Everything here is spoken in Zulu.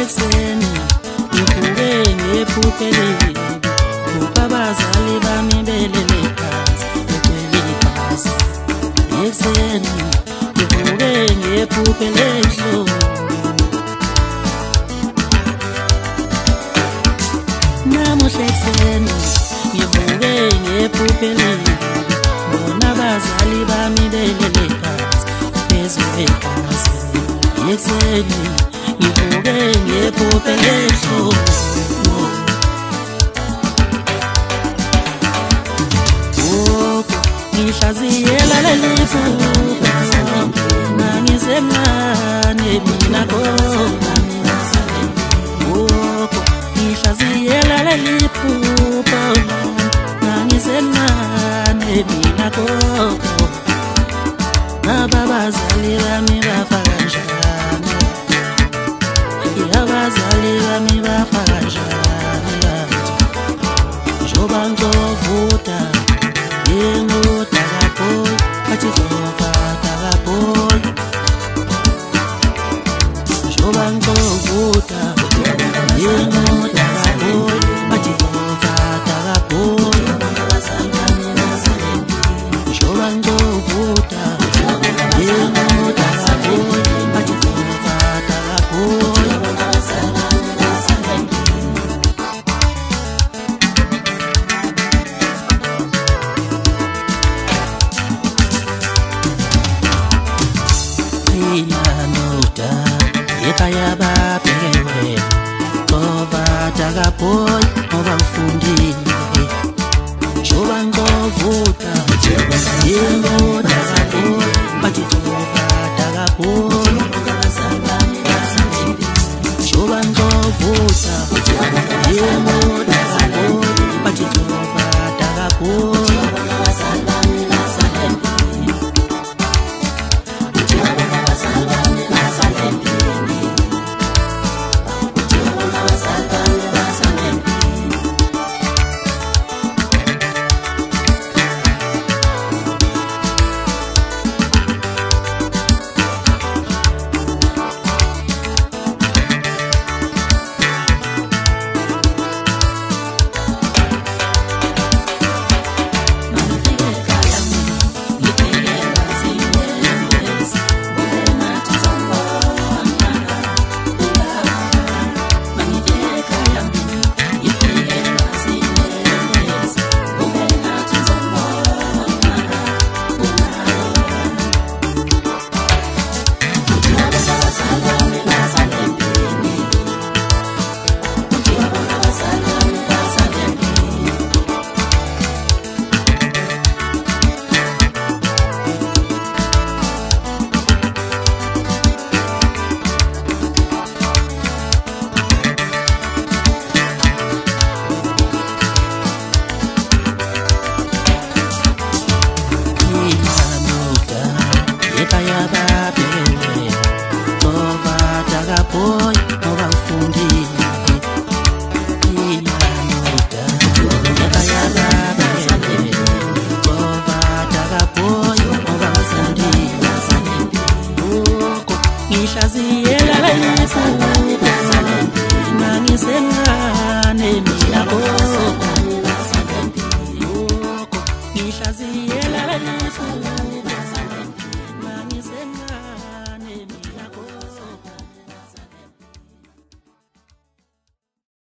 ekuseni ngivuke ngephuphele abazali bami belele phansi begcwele ibhasi. Ekuseni ngivuke ngephuphele ehloko, namuhla ekuseni ngivuke ngephuphele bona abazali bami belele phansi phezu kwebhasi. Ekuseni ngivuke ngephuphele ehloko, ngihlaziyela leli phupho mangisemncane mina kodwa. Ngihlaziyela leli phupho mangisemncane mina kodwa. Abazali bami bafa kanjani, abazali bami bafa kanjani, njoba ngizovuta Boy, but it's over, boy. Jobango Buta, boy, but it's over, boy. Jobango Buta, boy, but it's over, boy. Ekaya bapewe kova daga boy oba ufundile joba ngovuta yemo daga boy bati jova daga boy joba ngovuta yemo daga boy bati jova daga boy. Ekaya bapewe kova daga boy oba ufundile inamuda. Ekaya bapewe kova daga boy oba ufundile ngihlaziyela leli phupho mangisemncane mina kodwa. Ngihlaziyela leli phupho